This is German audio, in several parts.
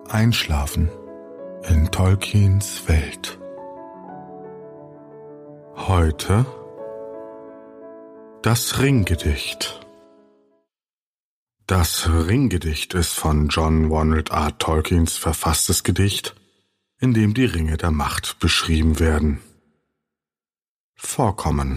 Einschlafen in Tolkiens Welt. Heute das Ringgedicht. Das Ringgedicht ist von John Ronald R. Tolkiens verfasstes Gedicht, in dem die Ringe der Macht beschrieben werden. Vorkommen.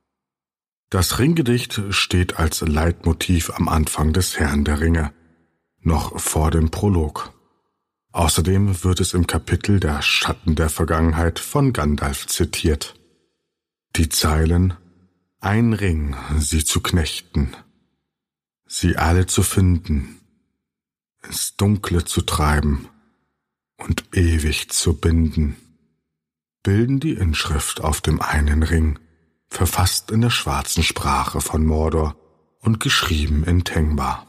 Das Ringgedicht steht als Leitmotiv am Anfang des Herrn der Ringe, noch vor dem Prolog. Außerdem wird es im Kapitel der Schatten der Vergangenheit von Gandalf zitiert. Die Zeilen: Ein Ring, sie zu knechten, sie alle zu finden, ins Dunkle zu treiben und ewig zu binden, bilden die Inschrift auf dem einen Ring, verfasst in der schwarzen Sprache von Mordor und geschrieben in Tengwar.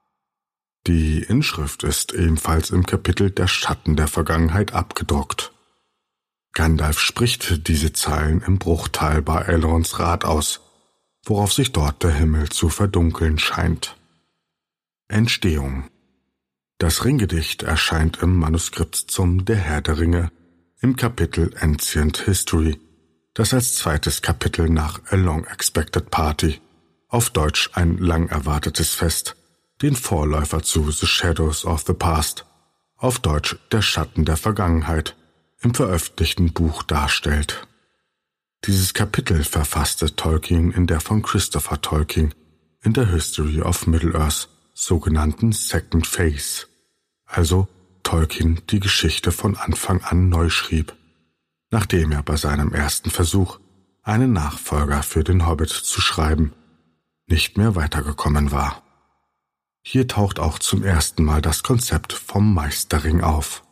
Die Inschrift ist ebenfalls im Kapitel der Schatten der Vergangenheit abgedruckt. Gandalf spricht diese Zeilen im Bruchtal bei Elrons Rat aus, worauf sich dort der Himmel zu verdunkeln scheint. Entstehung. Das Ringgedicht erscheint im Manuskript zum Der Herr der Ringe im Kapitel Ancient History, das als zweites Kapitel nach A Long Expected Party, auf Deutsch ein lang erwartetes Fest, den Vorläufer zu The Shadows of the Past, auf Deutsch Der Schatten der Vergangenheit, im veröffentlichten Buch darstellt. Dieses Kapitel verfasste Tolkien in der von Christopher Tolkien in der History of Middle-earth sogenannten Second Phase, also Tolkien die Geschichte von Anfang an neu schrieb, nachdem er bei seinem ersten Versuch, einen Nachfolger für den Hobbit zu schreiben, nicht mehr weitergekommen war. Hier taucht auch zum ersten Mal das Konzept vom Meisterring auf.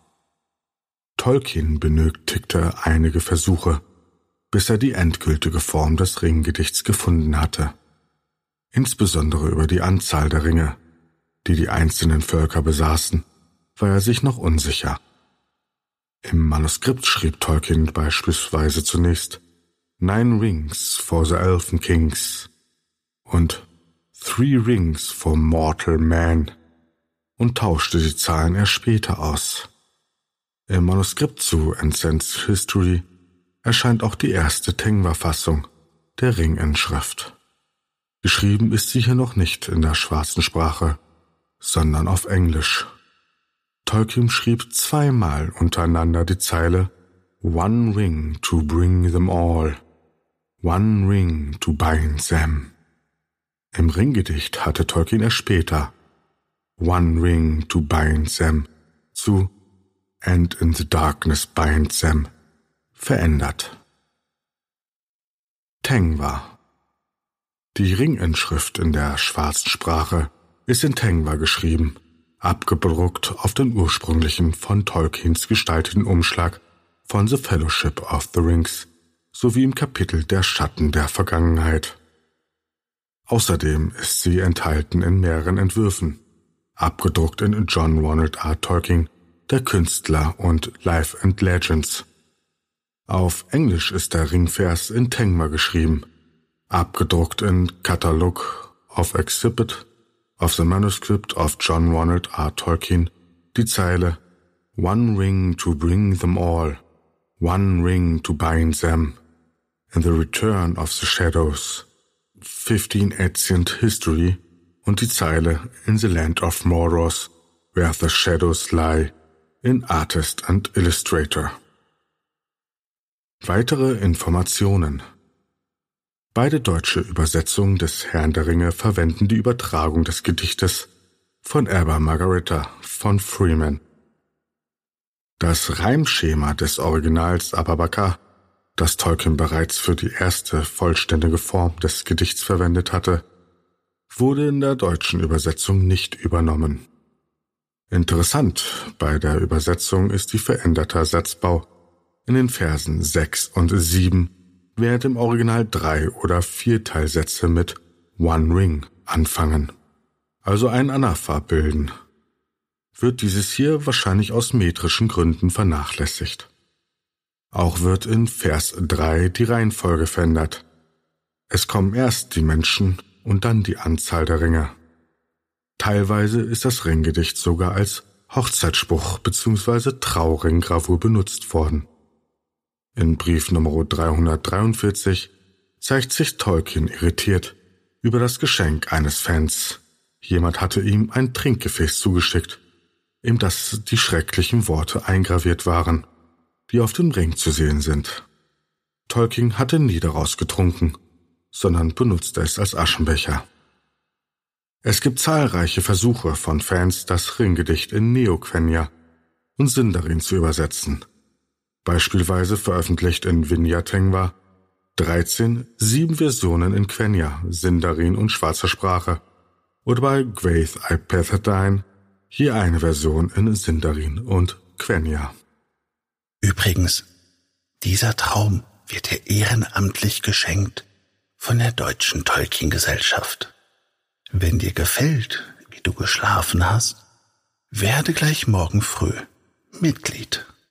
Tolkien benötigte einige Versuche, bis er die endgültige Form des Ringgedichts gefunden hatte. Insbesondere über die Anzahl der Ringe, die die einzelnen Völker besaßen, war er sich noch unsicher. Im Manuskript schrieb Tolkien beispielsweise zunächst 9 Rings for the Elven Kings und 3 Rings for Mortal Man und tauschte die Zahlen erst später aus. Im Manuskript zu Ancient History erscheint auch die erste Tengwar-Fassung der Ringinschrift. Geschrieben ist sie hier noch nicht in der schwarzen Sprache, sondern auf Englisch. Tolkien schrieb 2-mal untereinander die Zeile One ring to bring them all, one ring to bind them. Im Ringgedicht hatte Tolkien erst später One ring to bind them zu And in the darkness bind them verändert. Tengwar. Die Ringinschrift in der schwarzen Sprache ist in Tengwar geschrieben, abgedruckt auf den ursprünglichen von Tolkiens gestalteten Umschlag von The Fellowship of the Rings sowie im Kapitel der Schatten der Vergangenheit. Außerdem ist sie enthalten in mehreren Entwürfen, abgedruckt in John Ronald R. Tolkien, der Künstler und Life and Legends. Auf Englisch ist der Ringvers in Tengwar geschrieben, abgedruckt in Catalogue of Exhibit of the Manuscript of John Ronald R. Tolkien, die Zeile One ring to bring them all, one ring to bind them, in the return of the shadows, 15 Ancient History und die Zeile In the land of Mordor, where the shadows lie, in Artist and Illustrator. Weitere Informationen. Beide deutsche Übersetzungen des Herrn der Ringe verwenden die Übertragung des Gedichtes von Eber Margarita von Freeman. Das Reimschema des Originals Ababaka, das Tolkien bereits für die erste vollständige Form des Gedichts verwendet hatte, wurde in der deutschen Übersetzung nicht übernommen. Interessant bei der Übersetzung ist die veränderte Satzbau in den Versen 6 und 7, während im Original 3 oder 4 Teilsätze mit One Ring anfangen, also ein Anaphor bilden. Wird dieses hier wahrscheinlich aus metrischen Gründen vernachlässigt. Auch wird in Vers 3 die Reihenfolge verändert. Es kommen erst die Menschen und dann die Anzahl der Ringe. Teilweise ist das Ringgedicht sogar als Hochzeitsspruch bzw. Trauringgravur benutzt worden. In Brief Nr. 343 zeigt sich Tolkien irritiert über das Geschenk eines Fans. Jemand hatte ihm ein Trinkgefäß zugeschickt, in das die schrecklichen Worte eingraviert waren, die auf dem Ring zu sehen sind. Tolkien hatte nie daraus getrunken, sondern benutzte es als Aschenbecher. Es gibt zahlreiche Versuche von Fans, das Ringgedicht in Neoquenya und Sindarin zu übersetzen. Beispielsweise veröffentlicht in Vinya Tengwa 7 Versionen in Quenya, Sindarin und schwarzer Sprache oder bei Gwaith Ipethadine hier eine Version in Sindarin und Quenya. Übrigens, dieser Traum wird dir ehrenamtlich geschenkt von der Deutschen Tolkien-Gesellschaft. Wenn dir gefällt, wie du geschlafen hast, werde gleich morgen früh Mitglied.